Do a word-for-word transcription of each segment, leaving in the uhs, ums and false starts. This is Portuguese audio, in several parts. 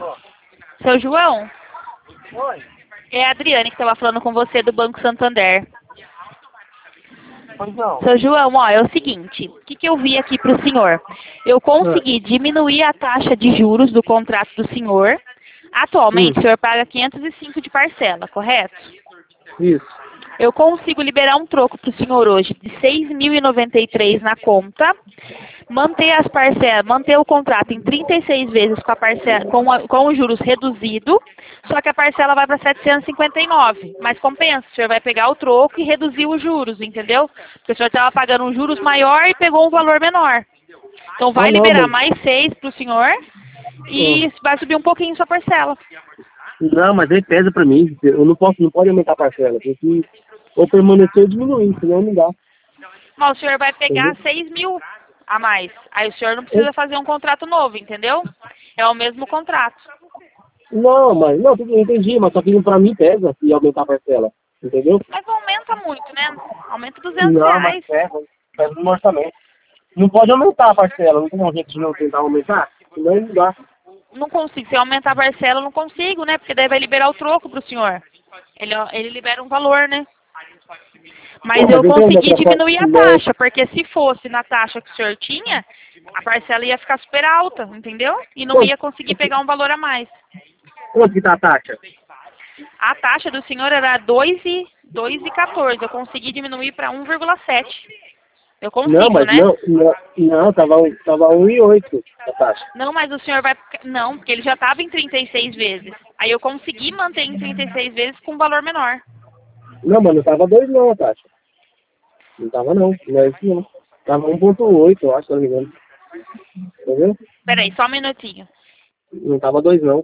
Seu João, Oi. é a Adriane que estava falando com você do Banco Santander. Pois não. Seu João, ó, é o seguinte, o que, que eu vi aqui para o senhor? Eu consegui diminuir a taxa de juros do contrato do senhor. Atualmente, Hum. o senhor paga quinhentos e cinco de parcela, correto? Isso. Eu consigo liberar um troco para o senhor hoje de seis mil e noventa e três na conta, manter as parcelas, manter o contrato em trinta e seis vezes com, a parcela, com, a, com os juros reduzido, só que a parcela vai para setecentos e cinquenta e nove. Mas compensa, o senhor vai pegar o troco e reduzir os juros, entendeu? Porque o senhor estava pagando um juros maior e pegou um valor menor. Então vai Ah, não, liberar mas... mais seis para o senhor e vai subir um pouquinho sua parcela. Não, mas aí pesa pra mim. Eu não posso, não pode aumentar a parcela. Tem que ou permanecer ou diminuir, senão não dá. Mas o senhor vai pegar Entendeu? seis mil a mais. Aí o senhor não precisa fazer um contrato novo, entendeu? É o mesmo contrato. Não, mas não, eu entendi, mas só que pra mim pesa e aumentar a parcela. Entendeu? Mas não aumenta muito, né? Aumenta duzentos Não, mas reais. pesa, pesa no orçamento. Não pode aumentar a parcela, não tem um jeito de não tentar aumentar? Senão não dá. Não consigo. Se aumentar a parcela, eu não consigo, né? Porque daí vai liberar o troco pro senhor. Ele, ele libera um valor, né? Mas Não, eu mas eu tenho consegui outra forma. diminuir a Não, taxa, porque se fosse na taxa que o senhor tinha, a parcela ia ficar super alta, entendeu? E não ia conseguir pegar um valor a mais. quanto que tá a taxa? A taxa do senhor era dois e quatorze. Eu consegui diminuir para um vírgula sete. Eu Não, consigo, mas né? não, não, não tava, um- tava um e oito a taxa. Não, mas o senhor vai... Não, porque ele já estava em trinta e seis vezes. Aí eu consegui manter em trinta e seis vezes com um valor menor. Não, mas não tava dois não a taxa. Não tava não, não é isso não. Tava um ponto oito, eu acho, se não me engano. Entendeu? Peraí, só um minutinho. Não tava dois não.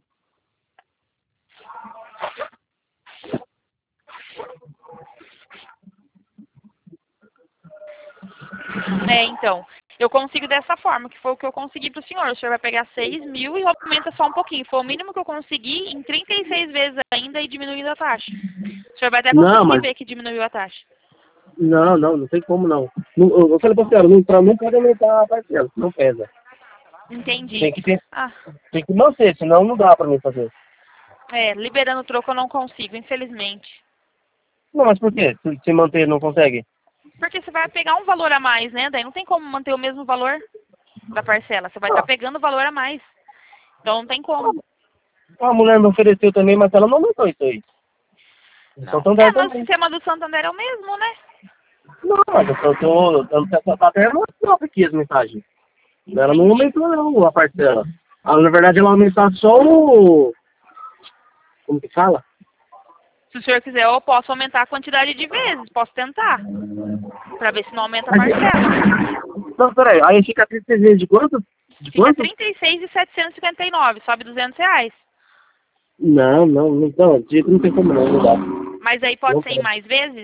É, então. Eu consigo dessa forma, que foi o que eu consegui para o senhor. O senhor vai pegar seis mil e aumenta só um pouquinho. Foi o mínimo que eu consegui em trinta e seis vezes ainda e diminuindo a taxa. O senhor vai até Não, conseguir mas ver que diminuiu a taxa. não, não, não tem como não. Não, eu eu falei pra senhora, não, pra- não pode aumentar a parcela, não pesa. Entendi. Tem que ter, Ah, tem que manter, senão não dá pra mim fazer. é, liberando o troco eu não consigo, infelizmente. Não, mas por quê? Se, se manter não consegue? Porque você vai pegar um valor a mais, né? Daí não tem como manter o mesmo valor da parcela. Você vai estar Ah, pegando o valor a mais. Então não tem como. a mulher me ofereceu também, mas ela não aumentou isso aí. Então Não. tão É, dando mas o também. sistema do Santander é o mesmo, né? Não, mas eu tô, tô dando essa até no WhatsApp aqui as mensagens. Ela não Entendi. aumentou não a parcela. Ela, na verdade, ela aumentar só o... Como que fala? Se o senhor quiser, eu posso aumentar a quantidade de vezes. Posso tentar. Pra ver se não aumenta a Mas, parcela. não, peraí, aí fica trinta vezes de quanto? De Fica quanto? trinta e seis mil setecentos e cinquenta e nove. Sobe duzentos reais. Não, não, não, não, de jeito não tem como não, não dá. Mas aí pode Não ser em pode. mais vezes?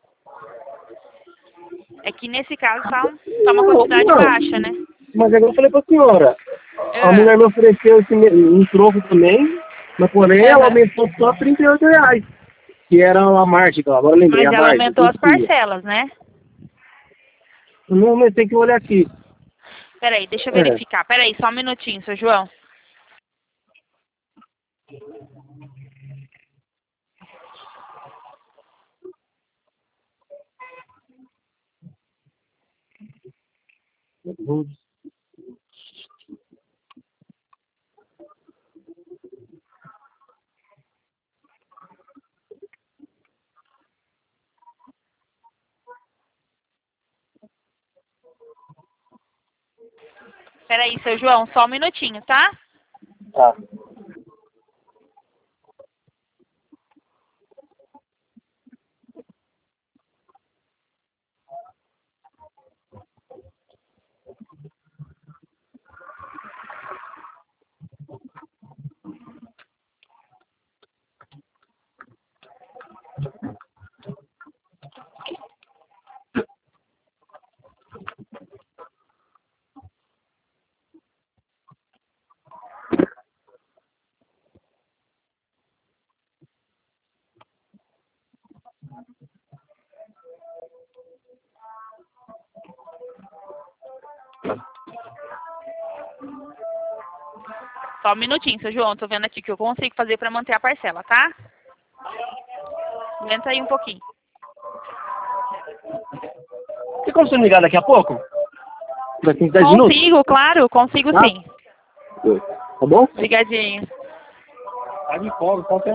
É que nesse caso tá, um- tá uma Não, quantidade não. baixa, né? Mas agora eu falei pra senhora, a Ah, mulher me ofereceu esse, me- um troco também, mas porém ela aham. aumentou só trinta e oito reais, que era a margem, agora eu lembrei, Mas a ela margem, aumentou que as tinha. parcelas, né? Não, mas tem que olhar aqui. Peraí, deixa eu É, verificar. Peraí, só um minutinho, seu João. Peraí, seu João, só um minutinho, tá? tá. Só um minutinho, seu João. Tô vendo aqui o que eu consigo fazer para manter a parcela, tá? Aguenta aí um pouquinho. Tem como você me ligar daqui a pouco? Daqui uns dez minutos? Consigo, claro. Consigo Tá. sim. Tá bom? Obrigadinho. Tá de folga, qual que é?